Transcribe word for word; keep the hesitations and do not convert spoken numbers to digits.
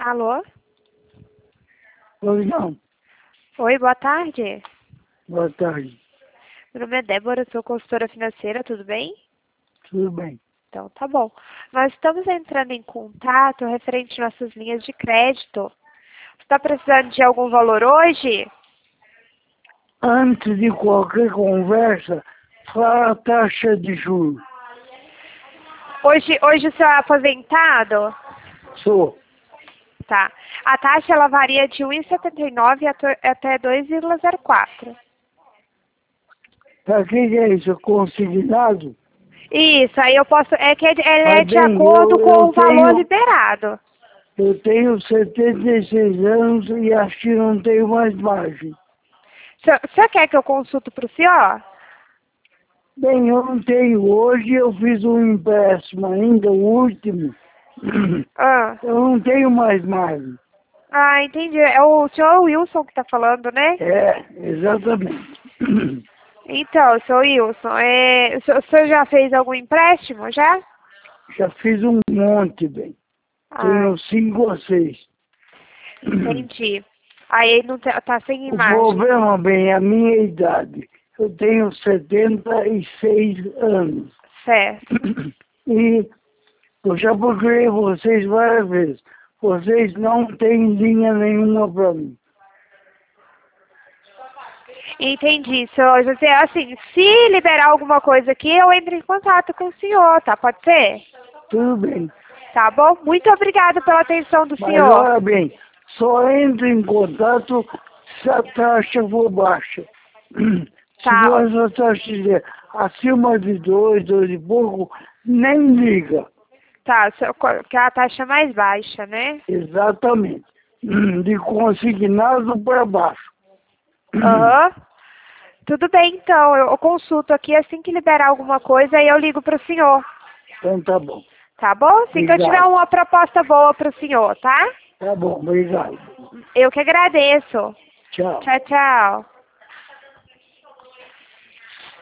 Alô? Oi, não. Oi, boa tarde. Boa tarde. Meu nome é Débora, sou consultora financeira, tudo bem? Tudo bem? Então, tá bom. Nós estamos entrando em contato referente às nossas linhas de crédito. Você está precisando de algum valor hoje? Antes de qualquer conversa, fala a taxa de juros. Hoje, hoje o senhor é aposentado? Sou. Tá. A taxa ela varia de um vírgula setenta e nove até até dois vírgula zero quatro. Para que que é isso? Consignado? Isso, aí eu posso... É que ele é Mas de bem, acordo eu, com eu o valor tenho, liberado. eu tenho setenta e seis anos e acho que não tenho mais margem. O senhor, o senhor quer que eu consulte para o senhor? Bem, eu não tenho. Hoje eu fiz um empréstimo ainda, o último. Ah, Eu não tenho mais margem. ah, entendi. É o senhor Wilson que está falando, né? É, exatamente. Então, senhor Wilson, é, o senhor o senhor já fez algum empréstimo, já? Já fiz um monte, bem. Ah, Tenho cinco ou seis. entendi. Aí não tá, tá sem O imagem. problema, bem, é a minha idade. Eu tenho setenta e seis anos. Certo. E eu já procurei vocês várias vezes. Vocês não têm linha nenhuma para mim. Entendi, senhor José. Assim, se liberar alguma coisa aqui, eu entro em contato com o senhor, tá? Pode ser? Tudo bem. Tá bom? Muito obrigada pela atenção do Mas senhor. olha bem, só entro em contato se a taxa for baixa. Se Tá, for essa taxa estiver acima de dois, dois e pouco, nem liga. tá. senhor, que é a taxa mais baixa, né? Exatamente. De consignado para baixo. Aham. Tudo bem, então. Eu eu consulto aqui assim que liberar alguma coisa e eu ligo pro senhor. Então tá bom. Tá bom? Assim que eu tiver Obrigado. uma proposta boa pro senhor, tá? Tá bom, obrigado. Eu que agradeço. Tchau. Tchau, tchau.